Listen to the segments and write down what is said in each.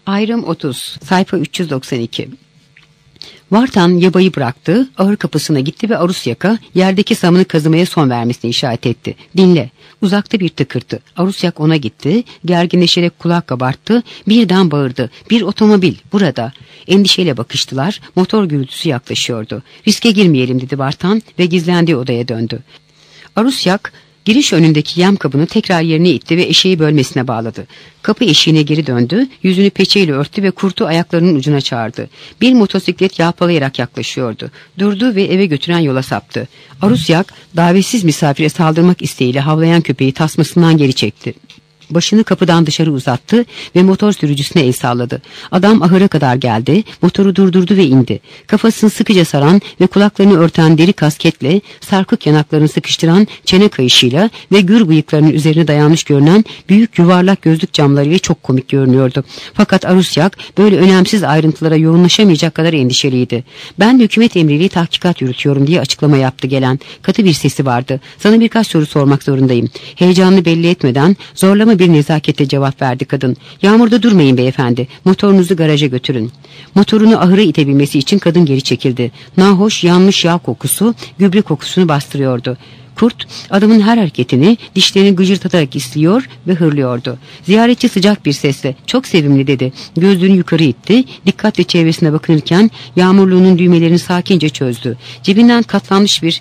Ayrım 30, sayfa 392. Vartan yabayı bıraktı, ahır kapısına gitti ve Arusyak'a yerdeki samını kazımaya son vermesini işaret etti. Dinle. Uzakta bir tıkırtı. Arusyak ona gitti, gerginleşerek kulak kabarttı, birden bağırdı. Bir otomobil, burada. Endişeyle bakıştılar, motor gürültüsü yaklaşıyordu. Riske girmeyelim dedi Vartan ve gizlendiği odaya döndü. Arusyak, giriş önündeki yem kabını tekrar yerine itti ve eşeği bölmesine bağladı. Kapı eşiğine geri döndü, yüzünü peçeyle örttü ve kurtu ayaklarının ucuna çağırdı. Bir motosiklet yağpalayarak yaklaşıyordu. Durdu ve eve götüren yola saptı. Arusyak, davetsiz misafire saldırmak isteğiyle havlayan köpeği tasmasından geri çekti. Başını kapıdan dışarı uzattı ve motor sürücüsüne el salladı. Adam ahıra kadar geldi, motoru durdurdu ve indi. Kafasını sıkıca saran ve kulaklarını örten deri kasketle, sarkık yanaklarını sıkıştıran çene kayışıyla ve gür bıyıklarının üzerine dayanmış görünen büyük yuvarlak gözlük camlarıyla çok komik görünüyordu. Fakat Arusyak böyle önemsiz ayrıntılara yoğunlaşamayacak kadar endişeliydi. "Ben hükümet emriyle tahkikat yürütüyorum" diye açıklama yaptı gelen. Katı bir sesi vardı. "Sana birkaç soru sormak zorundayım." Heyecanını belli etmeden zorlama bir nezaketle cevap verdi kadın. "Yağmurda durmayın beyefendi. Motorunuzu garaja götürün." Motorunu ahıra itebilmesi için kadın geri çekildi. Nahoş yanmış yağ kokusu gübre kokusunu bastırıyordu. Kurt adamın her hareketini dişlerini gıcırtatarak izliyor ve hırlıyordu. Ziyaretçi sıcak bir sesle "Çok sevimli" dedi. Gözlüğünü yukarı itti. Dikkatle çevresine bakınırken yağmurluğunun düğmelerini sakince çözdü. Cebinden katlanmış bir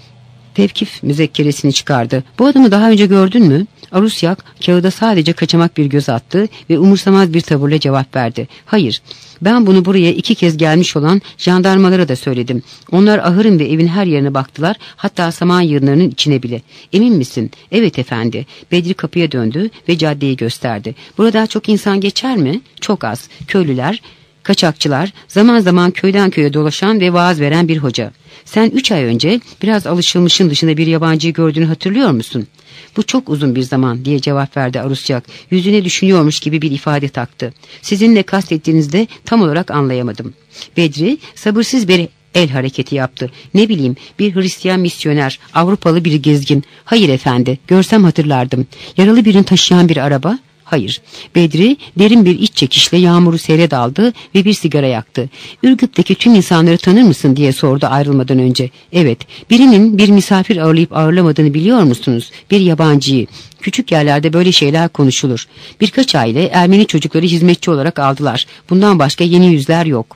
tevkif müzekkeresini çıkardı. "Bu adamı daha önce gördün mü?" Arusyak kağıda sadece kaçamak bir göz attı ve umursamaz bir tavırla cevap verdi. "Hayır, ben bunu buraya 2 kez gelmiş olan jandarmalara da söyledim. Onlar ahırın ve evin her yerine baktılar, hatta saman yığınlarının içine bile." "Emin misin?" "Evet efendi." Bedri kapıya döndü ve caddeyi gösterdi. "Burada çok insan geçer mi?" "Çok az. Köylüler, kaçakçılar, zaman zaman köyden köye dolaşan ve vaaz veren bir hoca." "Sen 3 ay önce biraz alışılmışın dışında bir yabancıyı gördüğünü hatırlıyor musun?" "Bu çok uzun bir zaman" diye cevap verdi Arusyak. Yüzüne düşünüyormuş gibi bir ifade taktı. "Sizin ne kastettiğinizde tam olarak anlayamadım." Bedri sabırsız bir el hareketi yaptı. "Ne bileyim, bir Hristiyan misyoner, Avrupalı bir gezgin." "Hayır efendi, görsem hatırlardım." "Yaralı birini taşıyan bir araba?" "Hayır." Bedri derin bir iç çekişle yağmuru seyre daldı ve bir sigara yaktı. "Ürgüp'teki tüm insanları tanır mısın?" diye sordu ayrılmadan önce. "Evet." "Birinin bir misafir ağırlayıp ağırlamadığını biliyor musunuz? Bir yabancıyı." "Küçük yerlerde böyle şeyler konuşulur. Birkaç aile Ermeni çocukları hizmetçi olarak aldılar. Bundan başka yeni yüzler yok."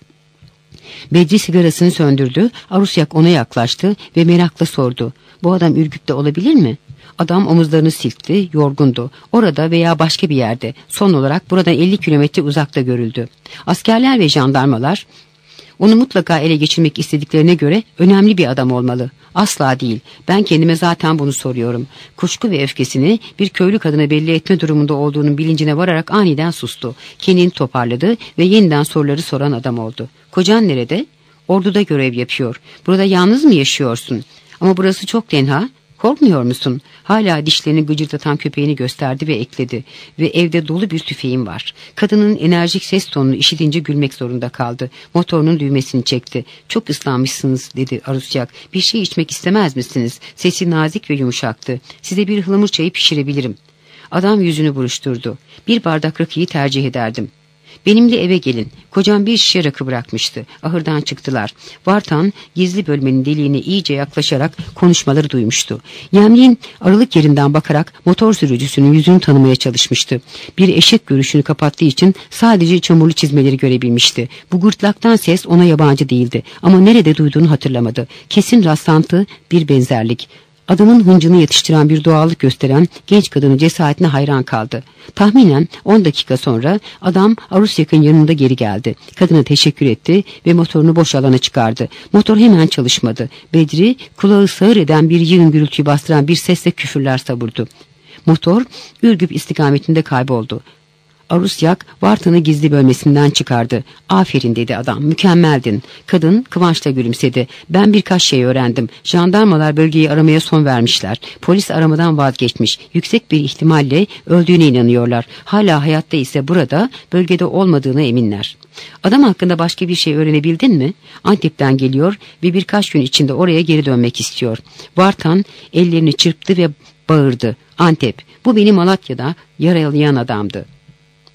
Bedri sigarasını söndürdü. Arusyak ona yaklaştı ve merakla sordu. "Bu adam Ürgüp'te olabilir mi?" Adam omuzlarını silkti, yorgundu. "Orada veya başka bir yerde. Son olarak buradan 50 kilometre uzakta görüldü." Askerler ve jandarmalar onu mutlaka ele geçirmek istediklerine göre önemli bir adam olmalı. "Asla değil. Ben kendime zaten bunu soruyorum." Kuşku ve öfkesini bir köylü kadına belli etme durumunda olduğunun bilincine vararak aniden sustu. Kendini toparladı ve yeniden soruları soran adam oldu. "Kocan nerede?" "Orduda görev yapıyor." "Burada yalnız mı yaşıyorsun?" "Ama burası çok tenha." "Korkmuyor musun?" Hala dişlerini gıcırdatan köpeğini gösterdi ve ekledi. "Ve evde dolu bir tüfeğim var." Kadının enerjik ses tonunu işitince gülmek zorunda kaldı. Motorunun düğmesini çekti. "Çok ıslanmışsınız" dedi Arusyak. "Bir şey içmek istemez misiniz?" Sesi nazik ve yumuşaktı. "Size bir ıhlamur çayı pişirebilirim." Adam yüzünü buruşturdu. "Bir bardak rakıyı tercih ederdim." "Benimle eve gelin." Kocam bir şişe rakı bırakmıştı. Ahırdan çıktılar. Vartan gizli bölmenin deliğine iyice yaklaşarak konuşmaları duymuştu. Yemliğin aralık yerinden bakarak motor sürücüsünün yüzünü tanımaya çalışmıştı. Bir eşek görüşünü kapattığı için sadece çamurlu çizmeleri görebilmişti. Bu gırtlaktan ses ona yabancı değildi ama nerede duyduğunu hatırlamadı. Kesin rastlantı, bir benzerlik. Adamın hıncını yatıştıran bir doğallık gösteren genç kadının cesaretine hayran kaldı. Tahminen 10 dakika sonra adam Arusyak'ın yanında geri geldi. Kadına teşekkür etti ve motorunu boş alana çıkardı. Motor hemen çalışmadı. Bedri kulağı sağır eden bir yığın gürültüyü bastıran bir sesle küfürler savurdu. Motor Ürgüp istikametinde kayboldu. Arusyak Vartan'ı gizli bölmesinden çıkardı. "Aferin" dedi adam, "mükemmeldin." Kadın kıvançla gülümsedi. "Ben birkaç şey öğrendim. Jandarmalar bölgeyi aramaya son vermişler. Polis aramadan vazgeçmiş. Yüksek bir ihtimalle öldüğüne inanıyorlar. Hala hayatta ise burada, bölgede olmadığına eminler." "Adam hakkında başka bir şey öğrenebildin mi?" "Antep'ten geliyor ve birkaç gün içinde oraya geri dönmek istiyor." Vartan ellerini çırptı ve bağırdı. "Antep, bu beni Malatya'da yaralayan adamdı."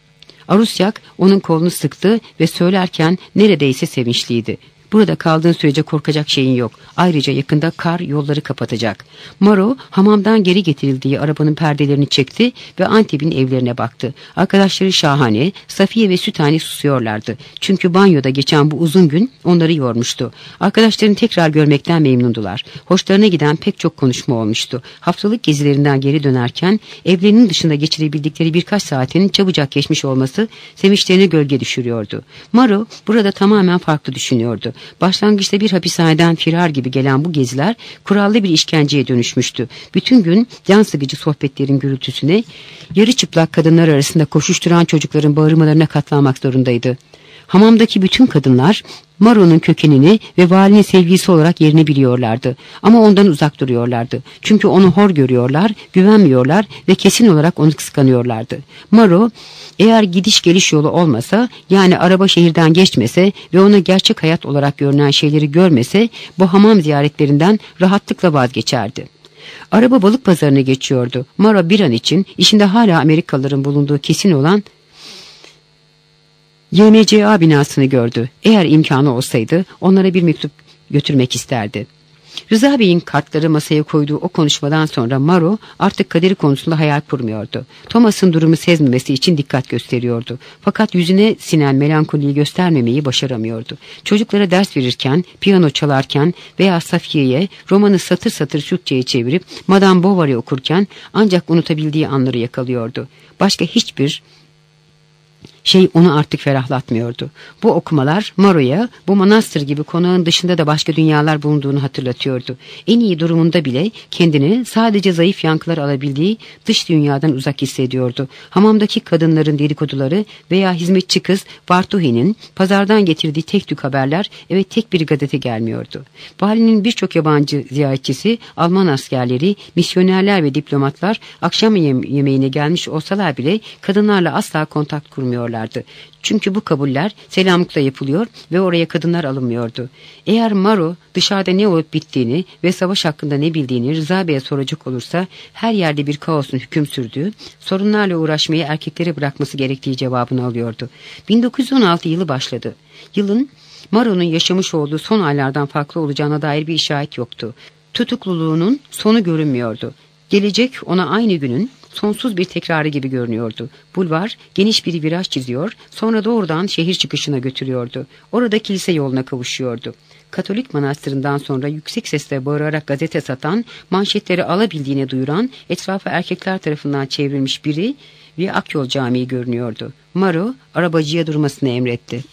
Arusyak onun kolunu sıktı ve söylerken neredeyse sevinçliydi. Burada kaldığın sürece korkacak şeyin yok. Ayrıca yakında kar yolları kapatacak. Maro hamamdan geri getirildiği arabanın perdelerini çekti ve Antep'in evlerine baktı. Arkadaşları Şahane, Safiye ve Sütane susuyorlardı. Çünkü banyoda geçen bu uzun gün onları yormuştu. Arkadaşlarını tekrar görmekten memnundular. Hoşlarına giden pek çok konuşma olmuştu. Haftalık gezilerinden geri dönerken evlerinin dışında geçirebildikleri birkaç saatin çabucak geçmiş olması sevinçlerine gölge düşürüyordu. Maro burada tamamen farklı düşünüyordu. Başlangıçta bir hapishaneden firar gibi gelen bu geziler kurallı bir işkenceye dönüşmüştü. Bütün gün can sıkıcı sohbetlerin gürültüsüne, yarı çıplak kadınlar arasında koşuşturan çocukların bağırmalarına katlanmak zorundaydı. Hamamdaki bütün kadınlar Maro'nun kökenini ve valinin sevgilisi olarak yerini biliyorlardı. Ama ondan uzak duruyorlardı. Çünkü onu hor görüyorlar, güvenmiyorlar ve kesin olarak onu kıskanıyorlardı. Maro, eğer gidiş geliş yolu olmasa, yani araba şehirden geçmese ve ona gerçek hayat olarak görünen şeyleri görmese, bu hamam ziyaretlerinden rahatlıkla vazgeçerdi. Araba balık pazarına geçiyordu. Maro bir an için işinde hala Amerikalıların bulunduğu kesin olan YMCA binasını gördü. Eğer imkanı olsaydı onlara bir mektup götürmek isterdi. Rıza Bey'in kartları masaya koyduğu o konuşmadan sonra Maro artık kaderi konusunda hayal kurmuyordu. Thomas'ın durumu sezmemesi için dikkat gösteriyordu. Fakat yüzüne sinen melankoliyi göstermemeyi başaramıyordu. Çocuklara ders verirken, piyano çalarken veya Safiye'ye romanı satır satır Türkçe'ye çevirip Madame Bovary okurken ancak unutabildiği anları yakalıyordu. Başka hiçbir şey onu artık ferahlatmıyordu. Bu okumalar Maro'ya bu manastır gibi konağın dışında da başka dünyalar bulunduğunu hatırlatıyordu. En iyi durumunda bile kendini sadece zayıf yankılar alabildiği dış dünyadan uzak hissediyordu. Hamamdaki kadınların dedikoduları veya hizmetçi kız Vartuhi'nin pazardan getirdiği tek tük haberler eve tek bir gazete gelmiyordu. Valinin birçok yabancı ziyaretçisi, Alman askerleri, misyonerler ve diplomatlar akşam yemeğine gelmiş olsalar bile kadınlarla asla kontak kurmuyorlardı. Çünkü bu kabuller selamlıkla yapılıyor ve oraya kadınlar alınmıyordu. Eğer Maro dışarıda ne olup bittiğini ve savaş hakkında ne bildiğini Rıza Bey'e soracak olursa her yerde bir kaosun hüküm sürdüğü, sorunlarla uğraşmayı erkeklere bırakması gerektiği cevabını alıyordu. 1916 yılı başladı. Yılın Maro'nun yaşamış olduğu son aylardan farklı olacağına dair bir işaret yoktu. Tutukluluğunun sonu görünmüyordu. Gelecek ona aynı günün sonsuz bir tekrarı gibi görünüyordu. Bulvar geniş bir viraj çiziyor, sonra doğrudan şehir çıkışına götürüyordu. Orada kilise yoluna kavuşuyordu. Katolik manastırından sonra yüksek sesle bağırarak gazete satan, manşetleri alabildiğine duyuran, etrafı erkekler tarafından çevrilmiş biri ve Akyol Camii görünüyordu. Maro arabacıya durmasını emretti.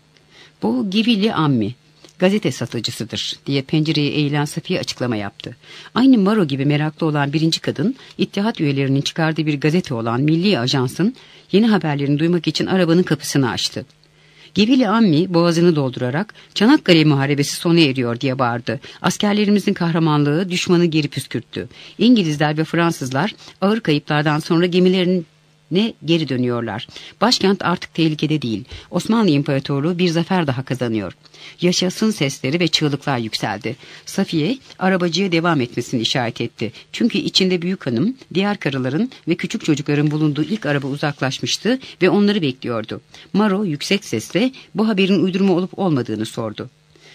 Bu Givilli Ammi, gazete satıcısıdır diye pencereye eğilen Safiye açıklama yaptı. Aynı Maro gibi meraklı olan birinci kadın, İttihat üyelerinin çıkardığı bir gazete olan Milli Ajans'ın yeni haberlerini duymak için arabanın kapısını açtı. Gevili Ammi boğazını doldurarak Çanakkale Muharebesi sona eriyor diye bağırdı. Askerlerimizin kahramanlığı düşmanı geri püskürttü. İngilizler ve Fransızlar ağır kayıplardan sonra gemilerin geri dönüyorlar. Başkent artık tehlikede değil. Osmanlı İmparatorluğu bir zafer daha kazanıyor. Yaşasın sesleri ve çığlıklar yükseldi. Safiye arabacıya devam etmesini işaret etti. Çünkü içinde büyük hanım, diğer karıların ve küçük çocukların bulunduğu ilk araba uzaklaşmıştı ve onları bekliyordu. Maro yüksek sesle bu haberin uydurma olup olmadığını sordu.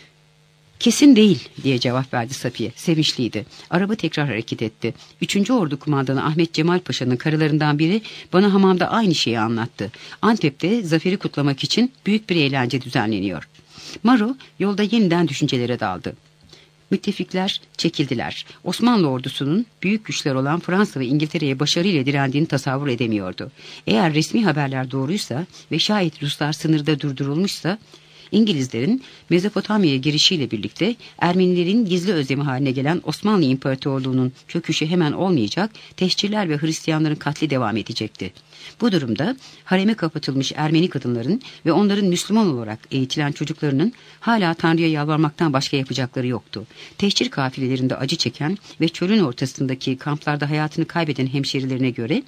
Kesin değil diye cevap verdi Safiye. Sevinçliydi. Araba tekrar hareket etti. 3. Ordu Kumandanı Ahmet Cemal Paşa'nın karılarından biri bana hamamda aynı şeyi anlattı. Antep'te zaferi kutlamak için büyük bir eğlence düzenleniyor. Maro yolda yeniden düşüncelere daldı. Müttefikler çekildiler. Osmanlı ordusunun büyük güçler olan Fransa ve İngiltere'ye başarıyla direndiğini tasavvur edemiyordu. Eğer resmi haberler doğruysa ve şayet Ruslar sınırda durdurulmuşsa, İngilizlerin Mezopotamya'ya girişiyle birlikte Ermenilerin gizli özlemi haline gelen Osmanlı İmparatorluğu'nun çöküşü hemen olmayacak, tehcirler ve Hristiyanların katli devam edecekti. Bu durumda hareme kapatılmış Ermeni kadınların ve onların Müslüman olarak eğitilen çocuklarının hala Tanrı'ya yalvarmaktan başka yapacakları yoktu. Tehcir kafilelerinde acı çeken ve çölün ortasındaki kamplarda hayatını kaybeden hemşerilerine göre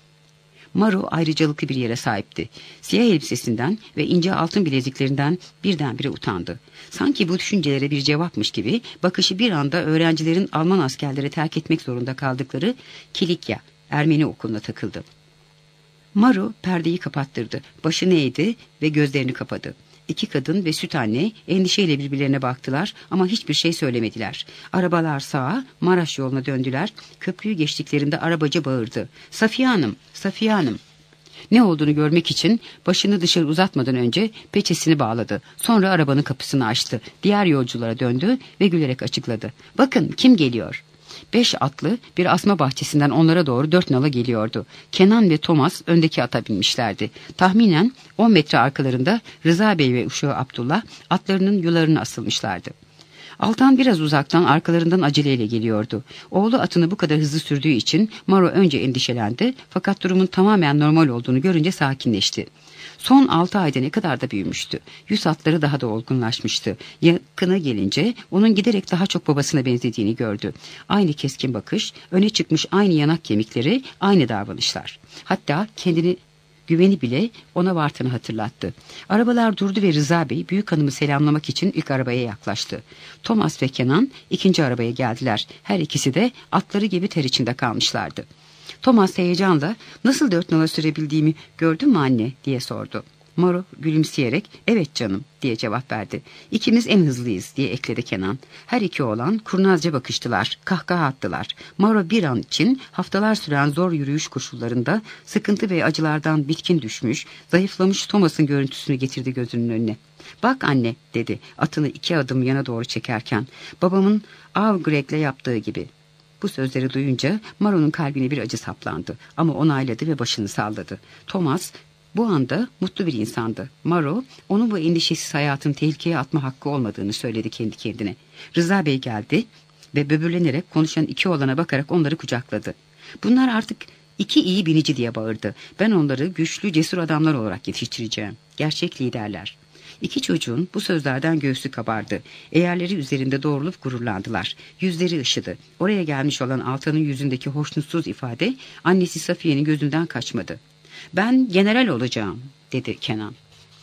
Maro ayrıcalıklı bir yere sahipti. Siyah elbisesinden ve ince altın bileziklerinden birdenbire utandı. Sanki bu düşüncelere bir cevapmış gibi bakışı bir anda öğrencilerin Alman askerlere terk etmek zorunda kaldıkları Kilikya, Ermeni okuluna takıldı. Maro perdeyi kapattırdı. Başını eğdi ve gözlerini kapadı. İki kadın ve süt anne endişeyle birbirlerine baktılar ama hiçbir şey söylemediler. Arabalar sağa, Maraş yoluna döndüler. Köprüyü geçtiklerinde arabacı bağırdı. Safiye Hanım, Safiye Hanım. Ne olduğunu görmek için başını dışarı uzatmadan önce peçesini bağladı. Sonra arabanın kapısını açtı. Diğer yolculara döndü ve gülerek açıkladı. Bakın kim geliyor? 5 atlı bir asma bahçesinden onlara doğru 4 nala geliyordu. Kenan ve Thomas öndeki ata binmişlerdi. Tahminen 10 metre arkalarında Rıza Bey ve uşağı Abdullah atlarının yularına asılmışlardı. Altan biraz uzaktan arkalarından aceleyle geliyordu. Oğlu atını bu kadar hızlı sürdüğü için Maro önce endişelendi fakat durumun tamamen normal olduğunu görünce sakinleşti. Son 6 ayda ne kadar da büyümüştü. Yüz hatları daha da olgunlaşmıştı. Yakına gelince onun giderek daha çok babasına benzediğini gördü. Aynı keskin bakış, öne çıkmış aynı yanak kemikleri, aynı davranışlar. Hatta kendini güveni bile ona Vartan'ı hatırlattı. Arabalar durdu ve Rıza Bey büyük hanımı selamlamak için ilk arabaya yaklaştı. Thomas ve Kenan ikinci arabaya geldiler. Her ikisi de atları gibi ter içinde kalmışlardı. Thomas heyecanla nasıl 4 nala sürebildiğimi gördün mü anne diye sordu. Maro gülümseyerek evet canım diye cevap verdi. İkimiz en hızlıyız diye ekledi Kenan. Her iki oğlan kurnazca bakıştılar, kahkaha attılar. Maro bir an için haftalar süren zor yürüyüş koşullarında sıkıntı ve acılardan bitkin düşmüş, zayıflamış Thomas'ın görüntüsünü getirdi gözünün önüne. Bak anne dedi atını 2 adım yana doğru çekerken, babamın Av Greg'le yaptığı gibi. Bu sözleri duyunca Maro'nun kalbine bir acı saplandı ama onayladı ve başını salladı. Thomas bu anda mutlu bir insandı. Maro onun bu endişesiz hayatını tehlikeye atma hakkı olmadığını söyledi kendi kendine. Rıza Bey geldi ve böbürlenerek konuşan iki oğlana bakarak onları kucakladı. Bunlar artık 2 iyi binici diye bağırdı. Ben onları güçlü cesur adamlar olarak yetiştireceğim. Gerçek liderler. İki çocuğun bu sözlerden göğsü kabardı. Eğerleri üzerinde doğrulup gururlandılar. Yüzleri ışıdı. Oraya gelmiş olan Altan'ın yüzündeki hoşnutsuz ifade annesi Safiye'nin gözünden kaçmadı. Ben general olacağım dedi Kenan.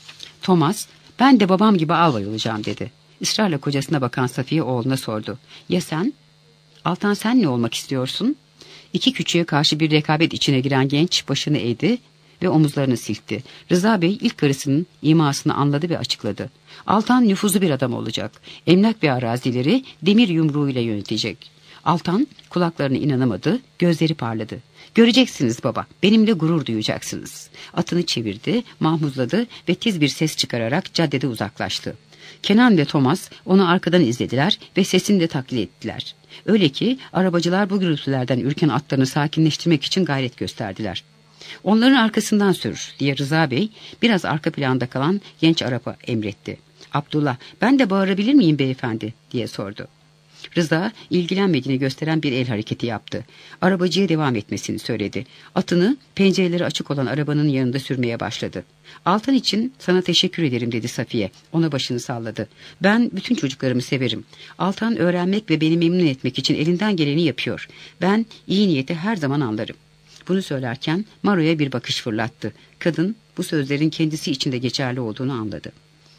Thomas ben de babam gibi albay olacağım dedi. Israrla kocasına bakan Safiye oğluna sordu. Ya sen? Altan sen ne olmak istiyorsun? İki küçüğe karşı bir rekabet içine giren genç başını eğdi ve omuzlarını silkti. Rıza Bey ilk karısının imasını anladı ve açıkladı. Altan nüfuzlu bir adam olacak. Emlak ve arazileri demir yumruğuyla yönetecek. Altan kulaklarına inanamadı, gözleri parladı. Göreceksiniz baba, benimle gurur duyacaksınız. Atını çevirdi, mahmuzladı ve tiz bir ses çıkararak caddede uzaklaştı. Kenan ve Thomas onu arkadan izlediler ve sesini de taklit ettiler. Öyle ki arabacılar bu gürültülerden ürken atlarını sakinleştirmek için gayret gösterdiler. Onların arkasından sür diye Rıza Bey biraz arka planda kalan genç araba emretti. Abdullah ben de bağırabilir miyim beyefendi diye sordu. Rıza ilgilenmediğini gösteren bir el hareketi yaptı. Arabacıya devam etmesini söyledi. Atını pencereleri açık olan arabanın yanında sürmeye başladı. Altan için sana teşekkür ederim dedi Safiye. Ona başını salladı. Ben bütün çocuklarımı severim. Altan öğrenmek ve beni memnun etmek için elinden geleni yapıyor. Ben iyi niyeti her zaman anlarım. Bunu söylerken Maro'ya bir bakış fırlattı. Kadın bu sözlerin kendisi için de geçerli olduğunu anladı.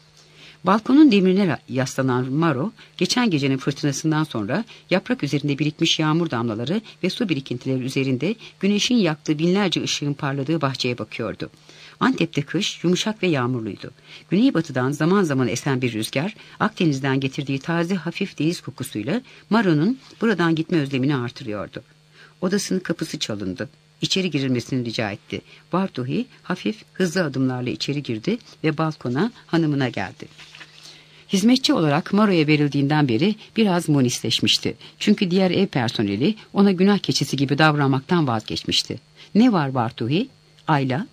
Balkonun demirine yaslanan Maro, geçen gecenin fırtınasından sonra yaprak üzerinde birikmiş yağmur damlaları ve su birikintileri üzerinde güneşin yaktığı binlerce ışığın parladığı bahçeye bakıyordu. Antep'te kış yumuşak ve yağmurluydu. Güneybatıdan zaman zaman esen bir rüzgar, Akdeniz'den getirdiği taze hafif deniz kokusuyla Maro'nun buradan gitme özlemini artırıyordu. Odasının kapısı çalındı. İçeri girilmesini rica etti. Bartuhi hafif hızlı adımlarla içeri girdi ve balkona hanımına geldi. Hizmetçi olarak Maro'ya verildiğinden beri biraz monisleşmişti. Çünkü diğer ev personeli ona günah keçisi gibi davranmaktan vazgeçmişti. Ne var Bartuhi? Ayla.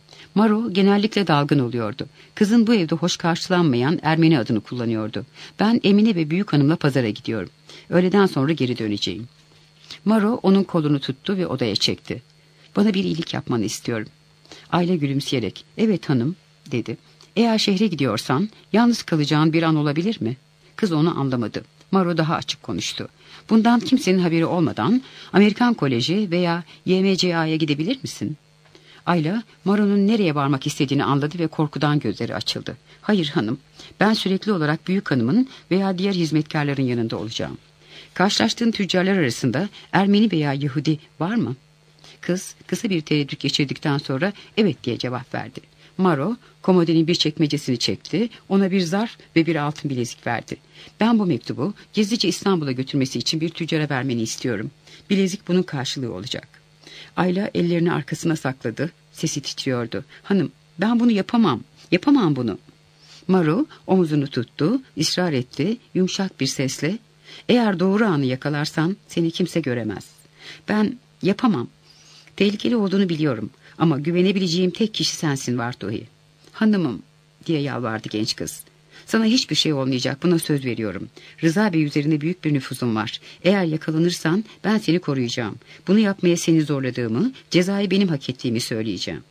Maro genellikle dalgın oluyordu. Kızın bu evde hoş karşılanmayan Ermeni adını kullanıyordu. Ben Emine ve büyük hanımla pazara gidiyorum. Öğleden sonra geri döneceğim. Maro onun kolunu tuttu ve odaya çekti. Bana bir iyilik yapmanı istiyorum. Ayla gülümseyerek evet hanım dedi. Eğer şehre gidiyorsan yalnız kalacağın bir an olabilir mi? Kız onu anlamadı. Maro daha açık konuştu. Bundan kimsenin haberi olmadan Amerikan Koleji veya YMCA'ya gidebilir misin? Ayla Maro'nun nereye varmak istediğini anladı ve korkudan gözleri açıldı. Hayır hanım, ben sürekli olarak büyük hanımın veya diğer hizmetkarların yanında olacağım. Karşılaştığın tüccarlar arasında Ermeni veya Yahudi var mı? Kız kısa bir tereddüt geçirdikten sonra evet diye cevap verdi. Maro komodinin bir çekmecesini çekti, ona bir zarf ve bir altın bilezik verdi. Ben bu mektubu gizlice İstanbul'a götürmesi için bir tüccara vermeni istiyorum. Bilezik bunun karşılığı olacak. Ayla ellerini arkasına sakladı, sesi titriyordu. Hanım, ben bunu yapamam, yapamam bunu. Maro omuzunu tuttu, ısrar etti, yumuşak bir sesle. Eğer doğru anı yakalarsan seni kimse göremez. Ben yapamam. Tehlikeli olduğunu biliyorum ama güvenebileceğim tek kişi sensin Vartohi. Hanımım diye yalvardı genç kız. Sana hiçbir şey olmayacak, buna söz veriyorum. Rıza Bey üzerinde büyük bir nüfuzum var. Eğer yakalanırsan ben seni koruyacağım. Bunu yapmaya seni zorladığımı, cezayı benim hak ettiğimi söyleyeceğim.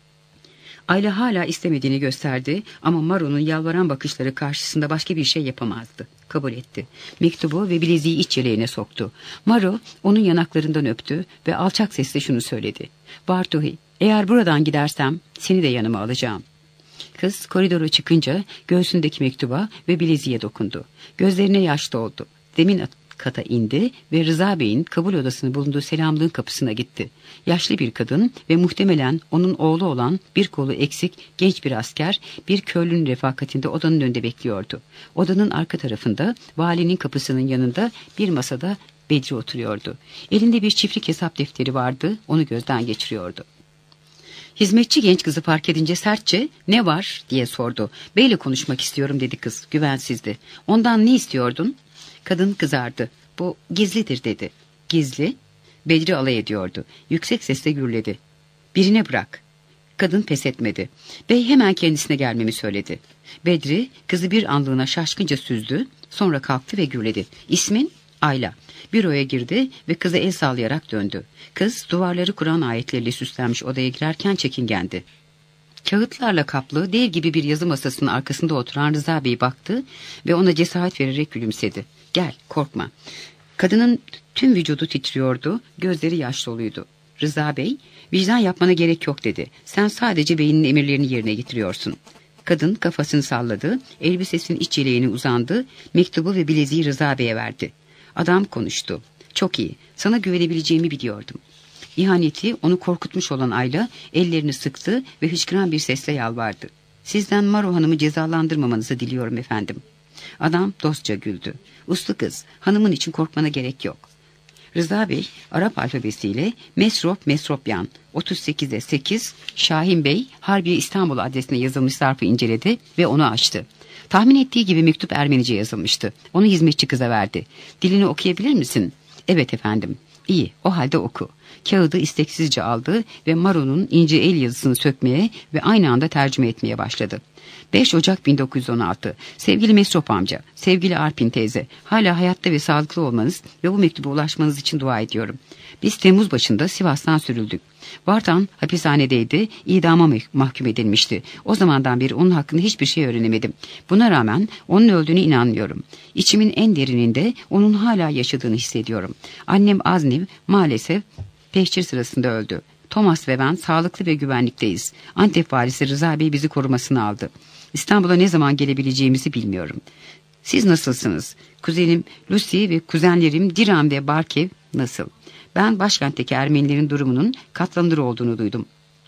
Ayla hala istemediğini gösterdi ama Maro'nun yalvaran bakışları karşısında başka bir şey yapamazdı. Kabul etti. Mektubu ve bileziği iç yeleğine soktu. Maro onun yanaklarından öptü ve alçak sesle şunu söyledi. Vartohi, eğer buradan gidersem seni de yanıma alacağım. Kız koridora çıkınca göğsündeki mektuba ve bileziğe dokundu. Gözlerine yaş doldu. Zemin kata indi ve Rıza Bey'in kabul odasının bulunduğu selamlığın kapısına gitti. Yaşlı bir kadın ve muhtemelen onun oğlu olan bir kolu eksik genç bir asker bir köylünün refakatinde odanın önünde bekliyordu. Odanın arka tarafında valinin kapısının yanında bir masada Bedri oturuyordu. Elinde bir çiftlik hesap defteri vardı, onu gözden geçiriyordu. Hizmetçi genç kızı fark edince sertçe "Ne var?" diye sordu. "Beyle konuşmak istiyorum," dedi kız güvensizdi. "Ondan ne istiyordun?" Kadın kızardı. "Bu gizlidir," dedi. "Gizli?" Bedri alay ediyordu. Yüksek sesle gürledi. "Birine bırak." Kadın pes etmedi. Bey hemen kendisine gelmemi söyledi. Bedri kızı bir anlığına şaşkınca süzdü. Sonra kalktı ve gürledi. "İsmin?" "Ayla." Büroya girdi ve kıza el sallayarak döndü. Kız duvarları Kur'an ayetleriyle süslenmiş odaya girerken çekingendi. Kağıtlarla kaplı dev gibi bir yazı masasının arkasında oturan Rıza Bey baktı ve ona cesaret vererek gülümsedi. "Gel, korkma." Kadının tüm vücudu titriyordu, gözleri yaş doluydu. Rıza Bey, "Vicdan yapmana gerek yok," dedi. "Sen sadece beynin emirlerini yerine getiriyorsun." Kadın kafasını salladı, elbisesinin iç yeleğine uzandı, mektubu ve bileziği Rıza Bey'e verdi. Adam konuştu. "Çok iyi, sana güvenebileceğimi biliyordum." İhaneti onu korkutmuş olan Ayla ellerini sıktı ve hıçkıran bir sesle yalvardı. "Sizden Maro Hanım'ı cezalandırmamanızı diliyorum efendim." Adam dostça güldü. "Uslu kız, hanımın için korkmana gerek yok." Rıza Bey Arap alfabesiyle Mesropyan 38'e 8 Şahin Bey Harbiye İstanbul adresine yazılmış zarfı inceledi ve onu açtı. Tahmin ettiği gibi mektup Ermenice yazılmıştı. Onu hizmetçi kıza verdi. "Dilini okuyabilir misin?" "Evet efendim." "İyi, o halde oku." Kağıdı isteksizce aldı ve Maro'nun ince el yazısını sökmeye ve aynı anda tercüme etmeye başladı. 5 Ocak 1916. Sevgili Mesrop amca, sevgili Arpin teyze, hala hayatta ve sağlıklı olmanız ve bu mektuba ulaşmanız için dua ediyorum. Biz Temmuz başında Sivas'tan sürüldük. Vartan hapishanedeydi, idama mahkum edilmişti. O zamandan beri onun hakkında hiçbir şey öğrenemedim. Buna rağmen onun öldüğüne inanmıyorum. İçimin en derininde onun hala yaşadığını hissediyorum. Annem Azniv maalesef tehcir sırasında öldü. Thomas ve ben sağlıklı ve güvenlikteyiz. Antep valisi Rıza Bey bizi korumasına aldı. İstanbul'a ne zaman gelebileceğimizi bilmiyorum. Siz nasılsınız? Kuzenim Lucy ve kuzenlerim Diram ve Barkev nasıl? Ben başkentteki Ermenilerin durumunun katlanılır olduğunu duydum.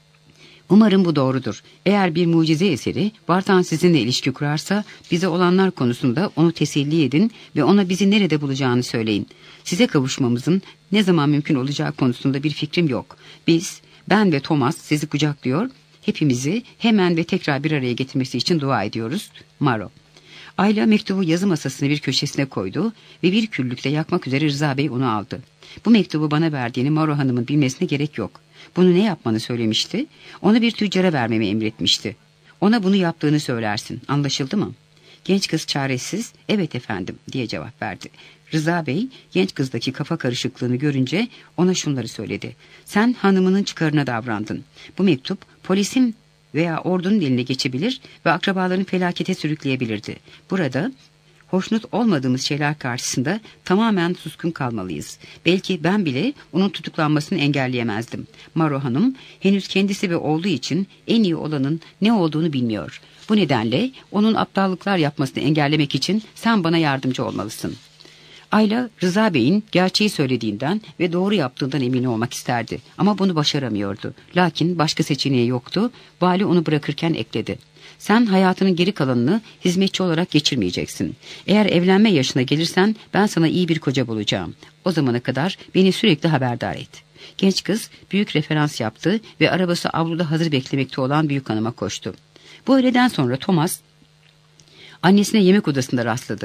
Umarım bu doğrudur. Eğer bir mucize eseri Vartan sizinle ilişki kurarsa bize olanlar konusunda onu teselli edin ve ona bizi nerede bulacağını söyleyin. Size kavuşmamızın ne zaman mümkün olacağı konusunda bir fikrim yok. Ben ve Thomas sizi kucaklıyor, hepimizi hemen ve tekrar bir araya getirmesi için dua ediyoruz. Maro. Ayla mektubu yazı masasının bir köşesine koydu ve bir küllükte yakmak üzere Rıza Bey onu aldı. "Bu mektubu bana verdiğini Maro Hanım'ın bilmesine gerek yok. Bunu ne yapmanı söylemişti? Onu bir tüccara vermemi emretmişti. Ona bunu yaptığını söylersin. Anlaşıldı mı?" Genç kız çaresiz, "Evet efendim," diye cevap verdi. Rıza Bey genç kızdaki kafa karışıklığını görünce ona şunları söyledi. "Sen hanımının çıkarına davrandın. Bu mektup polisin veya ordunun eline geçebilir ve akrabaların felakete sürükleyebilirdi. Burada hoşnut olmadığımız şeyler karşısında tamamen suskun kalmalıyız. Belki ben bile onun tutuklanmasını engelleyemezdim. Maro Hanım henüz kendisi ve oğlu için en iyi olanın ne olduğunu bilmiyor. Bu nedenle onun aptallıklar yapmasını engellemek için sen bana yardımcı olmalısın." Ayla, Rıza Bey'in gerçeği söylediğinden ve doğru yaptığından emin olmak isterdi. Ama bunu başaramıyordu. Lakin başka seçeneği yoktu. Vali onu bırakırken ekledi: "Sen hayatının geri kalanını hizmetçi olarak geçirmeyeceksin. Eğer evlenme yaşına gelirsen ben sana iyi bir koca bulacağım. O zamana kadar beni sürekli haberdar et." Genç kız büyük referans yaptı ve arabası avluda hazır beklemekte olan büyük hanıma koştu. Bu öğleden sonra Thomas annesine yemek odasında rastladı.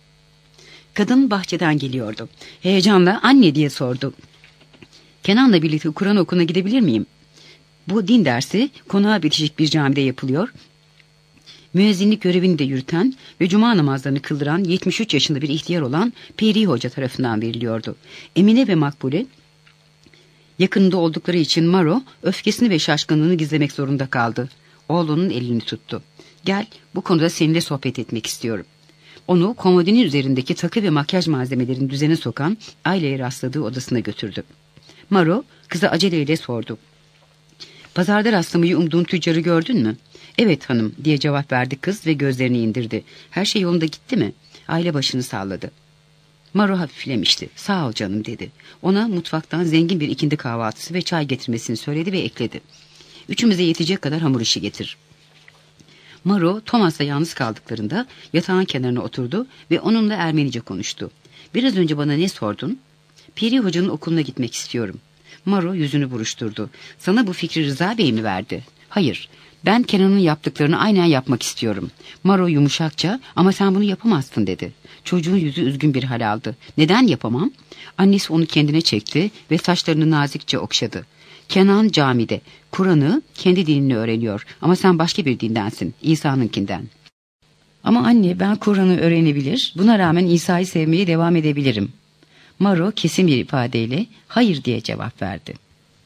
Kadın bahçeden geliyordu. Heyecanla "Anne" diye sordu. "Kenan'la birlikte Kur'an okuluna gidebilir miyim?" Bu din dersi konağa bitişik bir camide yapılıyor. Müezzinlik görevini de yürüten ve cuma namazlarını kıldıran 73 yaşında bir ihtiyar olan Peri Hoca tarafından veriliyordu. Emine ve Makbule yakınında oldukları için Maro öfkesini ve şaşkınlığını gizlemek zorunda kaldı. Oğlunun elini tuttu. "Gel, bu konuda seninle sohbet etmek istiyorum." Onu komodinin üzerindeki takı ve makyaj malzemelerini düzene sokan Ayla'ya rastladığı odasına götürdü. Maro kıza aceleyle sordu: "Pazarda rastlamayı umduğun tüccarı gördün mü?" "Evet hanım" diye cevap verdi kız ve gözlerini indirdi. "Her şey yolunda gitti mi?" Ayla başını salladı. Maro hafiflemişti. "Sağ ol canım" dedi. Ona mutfaktan zengin bir ikindi kahvaltısı ve çay getirmesini söyledi ve ekledi: "Üçümüze yetecek kadar hamur işi getir." Maro, Thomas'la yalnız kaldıklarında yatağın kenarına oturdu ve onunla Ermenice konuştu. "Biraz önce bana ne sordun?" "Piri Hoca'nın okuluna gitmek istiyorum." Maro yüzünü buruşturdu. "Sana bu fikri Rıza Bey mi verdi?" "Hayır, ben Kenan'ın yaptıklarını aynen yapmak istiyorum." Maro yumuşakça "Ama sen bunu yapamazsın" dedi. Çocuğun yüzü üzgün bir hal aldı. "Neden yapamam?" Annesi onu kendine çekti ve saçlarını nazikçe okşadı. "Kenan camide. Kur'an'ı, kendi dinini öğreniyor. Ama sen başka bir dindensin. İsa'nınkinden." "Ama anne, ben Kur'an'ı öğrenebilir, buna rağmen İsa'yı sevmeye devam edebilirim." Maro kesin bir ifadeyle "hayır" diye cevap verdi.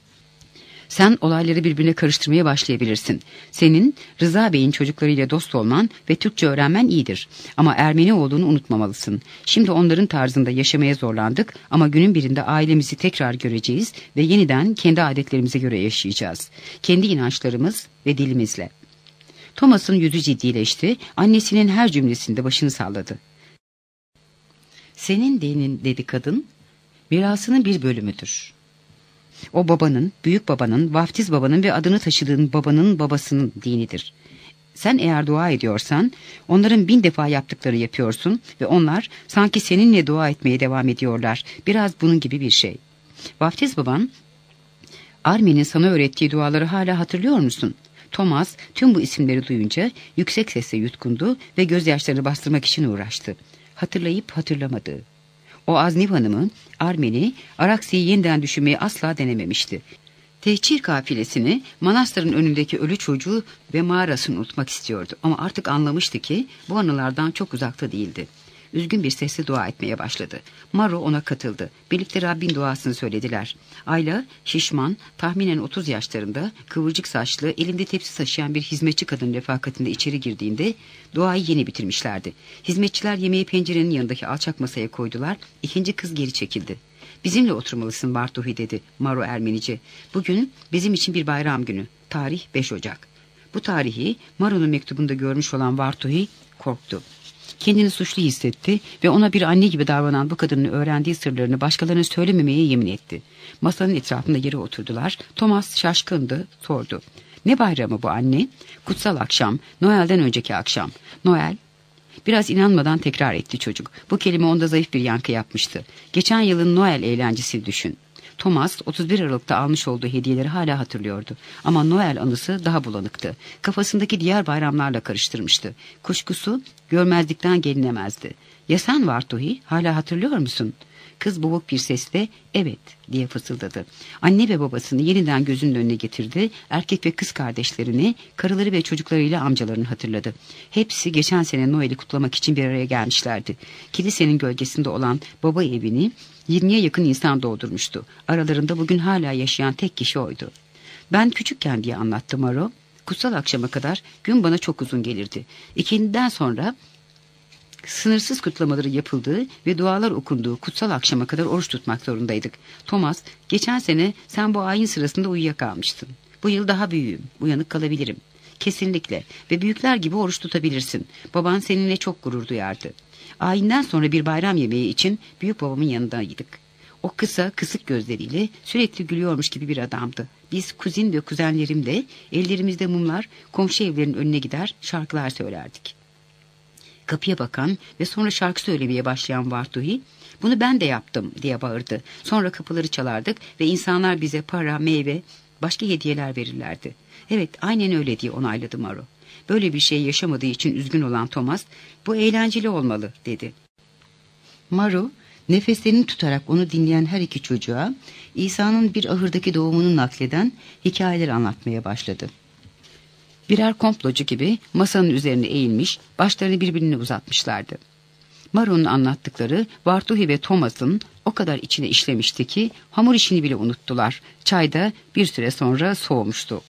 "Sen olayları birbirine karıştırmaya başlayabilirsin. Senin Rıza Bey'in çocuklarıyla dost olman ve Türkçe öğrenmen iyidir. Ama Ermeni olduğunu unutmamalısın. Şimdi onların tarzında yaşamaya zorlandık ama günün birinde ailemizi tekrar göreceğiz ve yeniden kendi adetlerimize göre yaşayacağız. Kendi inançlarımız ve dilimizle." Thomas'ın yüzü ciddileşti. Annesinin her cümlesinde başını salladı. "Senin dinin" dedi kadın, "mirasının bir bölümüdür. O babanın, büyük babanın, vaftiz babanın ve adını taşıdığın babanın babasının dinidir. Sen eğer dua ediyorsan onların 1000 defa yaptıkları yapıyorsun ve onlar sanki seninle dua etmeye devam ediyorlar. Biraz bunun gibi bir şey. Vaftiz baban, Armin'in sana öğrettiği duaları hala hatırlıyor musun?" Thomas tüm bu isimleri duyunca yüksek sesle yutkundu ve gözyaşlarını bastırmak için uğraştı. Hatırlayıp hatırlamadığı. O Azniv Hanım'ı, Armen'i, Araksi'yi yeniden düşünmeyi asla denememişti. Tehcir kafilesini, manastırın önündeki ölü çocuğu ve mağarasını unutmak istiyordu. Ama artık anlamıştı ki bu anılardan çok uzakta değildi. Üzgün bir sesle dua etmeye başladı. Maro ona katıldı. Birlikte Rabbin duasını söylediler. Ayla, şişman, tahminen 30 yaşlarında, kıvırcık saçlı, elinde tepsi taşıyan bir hizmetçi kadın refakatinde içeri girdiğinde duayı yeni bitirmişlerdi. Hizmetçiler yemeği pencerenin yanındaki alçak masaya koydular. İkinci kız geri çekildi. "Bizimle oturmalısın Vartuhi" dedi Maro Ermenice. "Bugün bizim için bir bayram günü. Tarih 5 Ocak. Bu tarihi Maro'nun mektubunda görmüş olan Vartuhi korktu. Kendini suçlu hissetti ve ona bir anne gibi davranan bu kadının öğrendiği sırlarını başkalarına söylememeye yemin etti. Masanın etrafında yere oturdular. Thomas şaşkındı, sordu. "Ne bayramı bu anne?" "Kutsal akşam, Noel'den önceki akşam." "Noel?" Biraz inanmadan tekrar etti çocuk. Bu kelime onda zayıf bir yankı yapmıştı. "Geçen yılın Noel eğlencesi düşün." Thomas 31 Aralık'ta almış olduğu hediyeleri hala hatırlıyordu. Ama Noel anısı daha bulanıktı. Kafasındaki diğer bayramlarla karıştırmıştı. Kuşkusu görmezlikten gelinemezdi. "Ya sen Vartuhi, hala hatırlıyor musun?" Kız boğuk bir sesle "evet" diye fısıldadı. Anne ve babasını yeniden gözünün önüne getirdi. Erkek ve kız kardeşlerini, karıları ve çocuklarıyla amcalarını hatırladı. Hepsi geçen sene Noel'i kutlamak için bir araya gelmişlerdi. Kilisenin gölgesinde olan baba evini 20'ye yakın insan doldurmuştu. Aralarında bugün hala yaşayan tek kişi oydu. "Ben küçükken" diye anlattı Maro. "Kutsal akşama kadar gün bana çok uzun gelirdi. İkindiden sonra sınırsız kutlamaları yapıldığı ve dualar okunduğu kutsal akşama kadar oruç tutmak zorundaydık. Thomas, geçen sene sen bu ayin sırasında uyuyakalmıştın. Bu yıl daha büyüğüm, uyanık kalabilirim. Kesinlikle ve büyükler gibi oruç tutabilirsin. Baban seninle çok gurur duyardı. Ayinden sonra bir bayram yemeği için büyük babamın yanındaydık. O kısa, kısık gözleriyle sürekli gülüyormuş gibi bir adamdı. Biz kuzin ve kuzenlerimle ellerimizde mumlar komşu evlerin önüne gider şarkılar söylerdik. Kapıya bakan ve sonra şarkı söylemeye başlayan Vartuhi, "Bunu ben de yaptım," diye bağırdı. Sonra kapıları çalardık ve insanlar bize para, meyve, başka hediyeler verirlerdi. "Evet, aynen öyle," diye onayladı Maru. Böyle bir şey yaşamadığı için üzgün olan Thomas, "Bu eğlenceli olmalı," dedi. Maru nefeslerini tutarak onu dinleyen her iki çocuğa İsa'nın bir ahırdaki doğumunu nakleden hikayeler anlatmaya başladı. Birer komplocu gibi masanın üzerine eğilmiş, başlarını birbirine uzatmışlardı. Maru'nun anlattıkları Vartuhi ve Thomas'ın o kadar içine işlemişti ki hamur işini bile unuttular. Çay da bir süre sonra soğumuştu.